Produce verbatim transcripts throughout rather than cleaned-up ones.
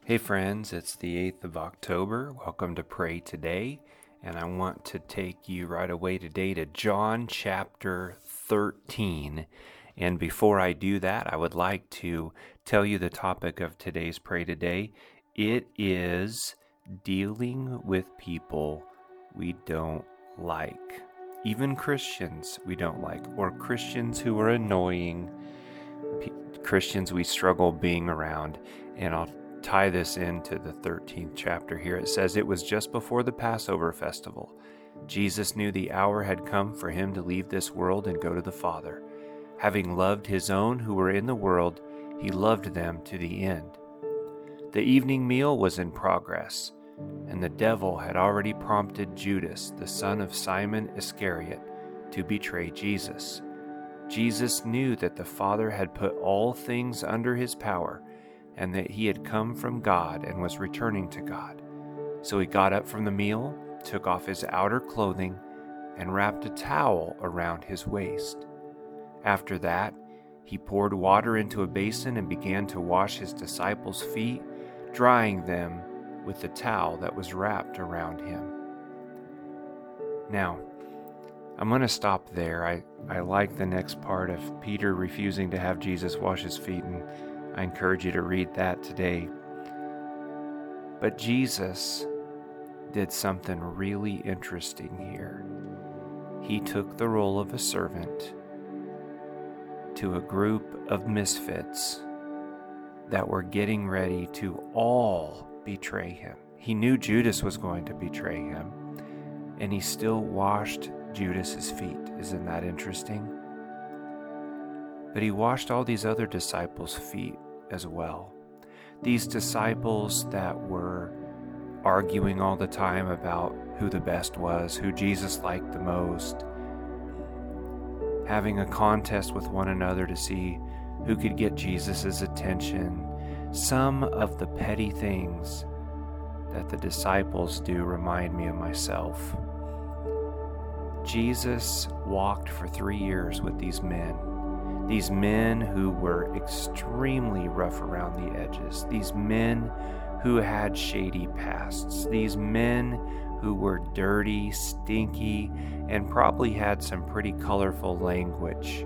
Hey friends, it's the eighth of October. Welcome to Pray Today, and I want to take you right away today to John chapter thirteen. And before I do that, I would like to tell you the topic of today's Pray Today. It is dealing with people we don't like, even Christians we don't like, or Christians who are annoying, P- Christians we struggle being around. And I'll tie this into the thirteenth chapter here. It says, "It was just before the Passover festival. Jesus knew the hour had come for him to leave this world and go to the Father. Having loved his own who were in the world, he loved them to the end. The evening meal was in progress, and the devil had already prompted Judas, the son of Simon Iscariot, to betray Jesus. Jesus knew that the Father had put all things under his power, and that he had come from God and was returning to God. So he got up from the meal, took off his outer clothing, and wrapped a towel around his waist. After that, he poured water into a basin and began to wash his disciples' feet, drying them with the towel that was wrapped around him." Now, I'm going to stop there. I, I like the next part of Peter refusing to have Jesus wash his feet, and I encourage you to read that today. But Jesus did something really interesting here. He took the role of a servant to a group of misfits that were getting ready to all betray him. He knew Judas was going to betray him, and he still washed Judas's feet. Isn't that interesting? But he washed all these other disciples' feet as well. These disciples that were arguing all the time about who the best was, who Jesus liked the most, having a contest with one another to see who could get Jesus' attention. Some of the petty things that the disciples do remind me of myself. Jesus walked for three years with these men. These men who were extremely rough around the edges. These men who had shady pasts. These men who were dirty, stinky, and probably had some pretty colorful language.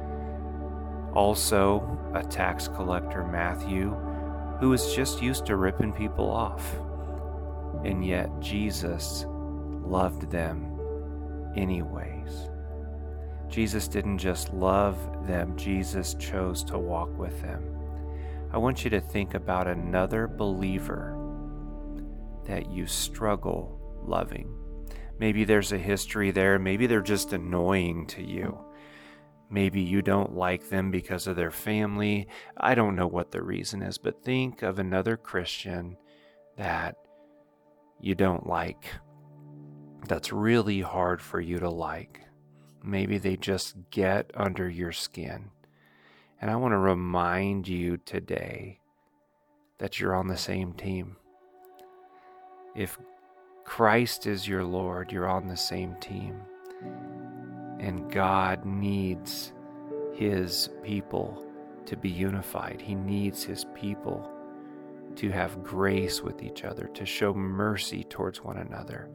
Also, a tax collector, Matthew, who was just used to ripping people off. And yet Jesus loved them anyways. Jesus didn't just love them, Jesus chose to walk with them. I want you to think about another believer that you struggle loving. Maybe there's a history there, maybe they're just annoying to you. Maybe you don't like them because of their family. I don't know what the reason is, but think of another Christian that you don't like, that's really hard for you to like. Maybe they just get under your skin. And I want to remind you today that you're on the same team. If Christ is your Lord, you're on the same team. And God needs his people to be unified. He needs his people to have grace with each other, to show mercy towards one another.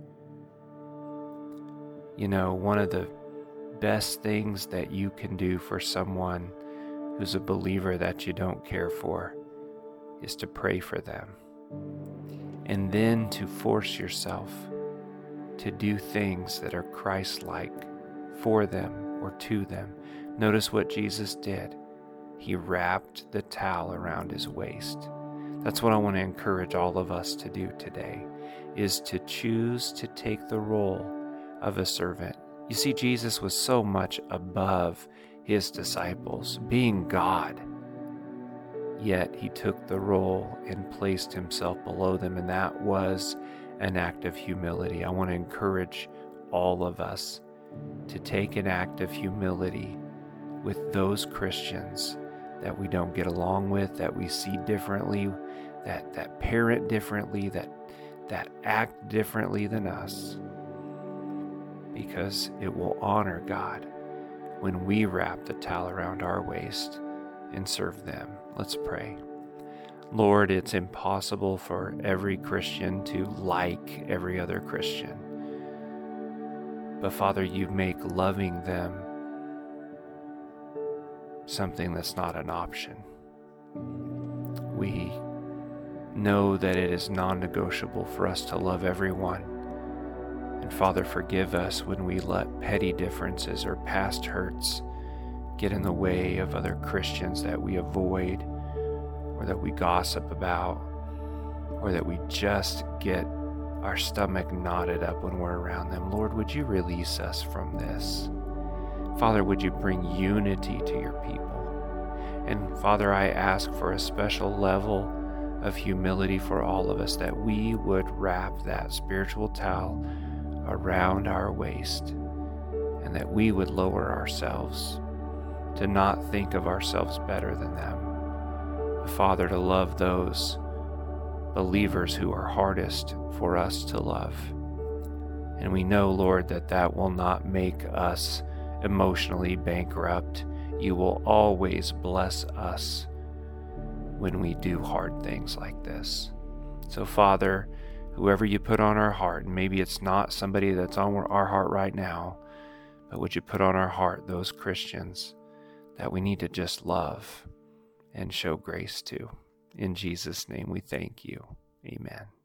You know, one of the best things that you can do for someone who's a believer that you don't care for is to pray for them. And then to force yourself to do things that are Christ-like for them or to them. Notice what Jesus did. He wrapped the towel around his waist. That's what I want to encourage all of us to do today, is to choose to take the role of a servant. You see, Jesus was so much above his disciples, being God. Yet he took the role and placed himself below them, and that was an act of humility. I want to encourage all of us to take an act of humility with those Christians that we don't get along with, that we see differently, that, that parent differently, that, that act differently than us. Because it will honor God when we wrap the towel around our waist and serve them. Let's pray. Lord, it's impossible for every Christian to like every other Christian. But Father, you make loving them something that's not an option. We know that it is non-negotiable for us to love everyone. And Father, forgive us when we let petty differences or past hurts get in the way of other Christians that we avoid, or that we gossip about, or that we just get our stomach knotted up when we're around them. Lord, would you release us from this? Father, would you bring unity to your people? And Father, I ask for a special level of humility for all of us, that we would wrap that spiritual towel around our waist, and that we would lower ourselves to not think of ourselves better than them. But Father, to love those believers who are hardest for us to love. And we know, Lord, that that will not make us emotionally bankrupt. You will always bless us when we do hard things like this. So Father, whoever you put on our heart, and maybe it's not somebody that's on our heart right now, but would you put on our heart those Christians that we need to just love and show grace to. In Jesus' name we thank you. Amen.